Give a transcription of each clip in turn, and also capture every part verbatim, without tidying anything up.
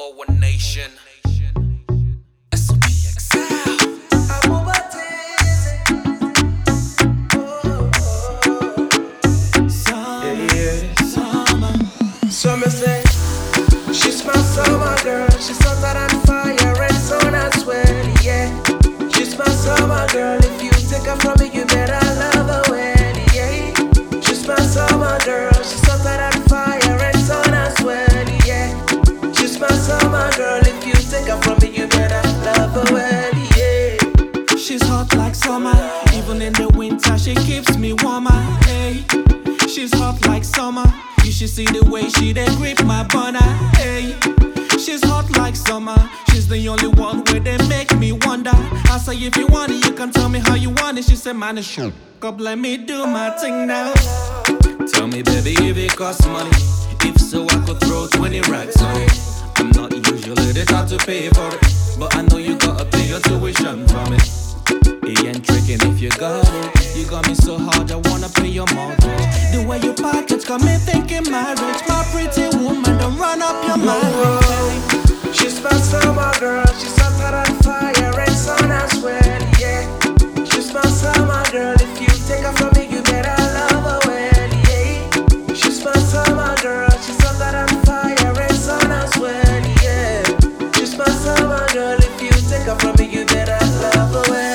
for one nation. S O P X L. Summer say she's my summer girl. She's hotter than fire and sun as well. Yeah, she's my summer girl. If you take her from me, you better love her well. Yeah, she's my summer girl. She's hotter than fire and sun as well. Yeah, she's my summer girl. If you take her from me, you better love her well. Yeah, she's hot like summer. Even in the winter, she keeps me warmer. Hey, she's hot like summer. You should see the way she dey grip my banner. Hey, she's hot like summer. She's the only one where they make me wonder. I say if you want it, you can tell me how you want it. She said, man, it's shoot. Up, let me do my thing now. Tell me, baby, if it costs money. If so, I could throw twenty racks on it. I'm not usually the type to pay for it, but I know you gotta pay your tuition from it. It ain't tricking if you got it. You got me so hard, I wanna pay your mortgage. The way you package got me thinking marriage. My pretty woman, don't run up your marriage. She's my summer girl. She's hotter than fire and sun as well. Yeah, she's my summer girl. If you take her from me, you better love her well. Yeah, she's my summer girl. She's hotter than fire and sun as well. Yeah, she's my summer girl. If you take her from me, you better love her well.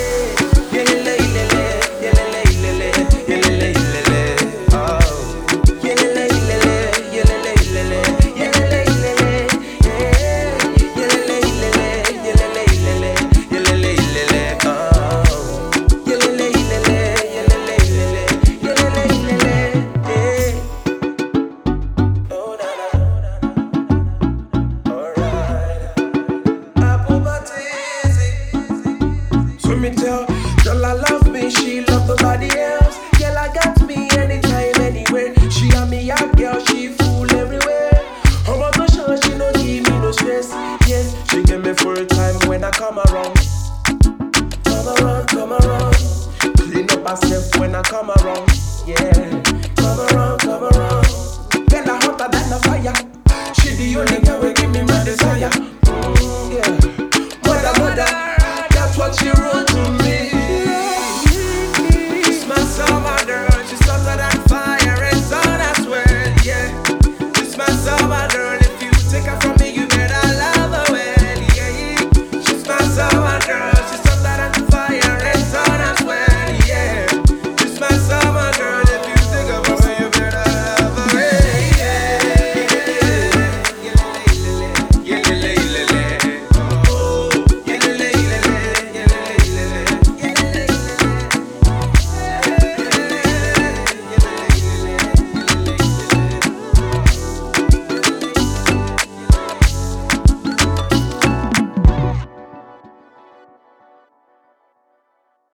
Me tell, girl I love me, she love nobody else. Girl I got me anytime, anywhere. She and me a girl, she fool everywhere. I'm on the show, she no give me no stress. Yes, she give me full time when I come around. Come around, come around. Clean up myself when I come around. Yeah, come around, come around. Girl I hotter than a fire. She the only girl who give me my desire. Mm, yeah, mother, mother. What she wrote to me.